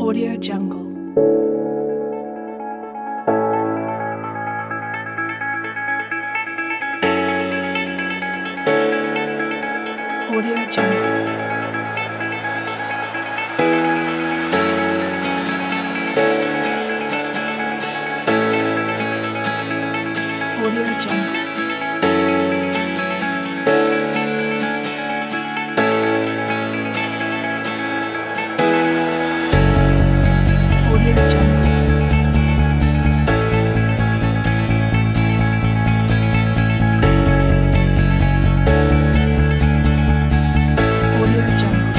Audio Jungle. Audio Jungle. Audio Jungle. Audio Jungle. Audio Jungle.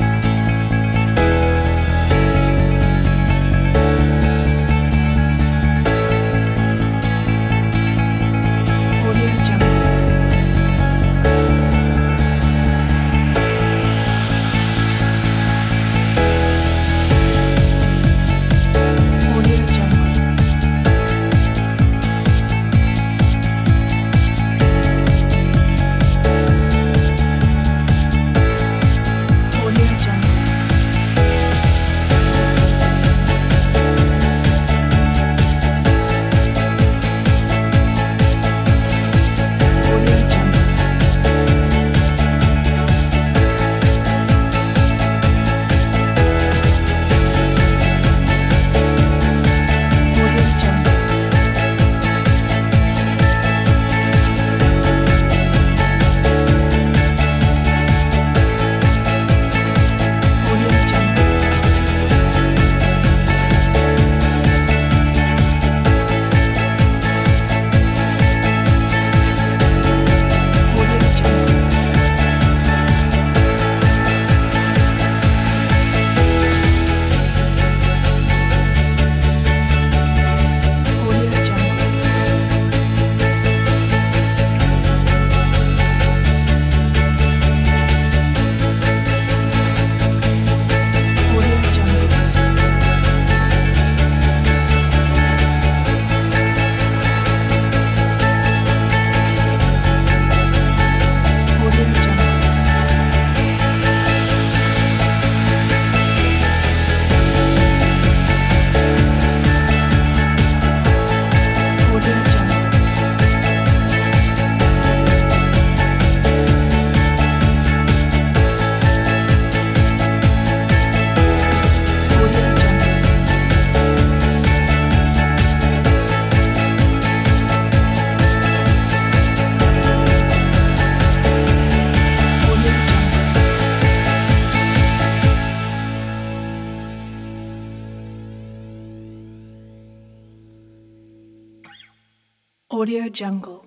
Audio Jungle. Audio Jungle. Audio Jungle. Audio Jungle. Audio Jungle. Audio Jungle. Audio Jungle. Audio Jungle. Audio Jungle. Audio Jungle. Audio Jungle. Audio Jungle. Audio Jungle. Audio Jungle.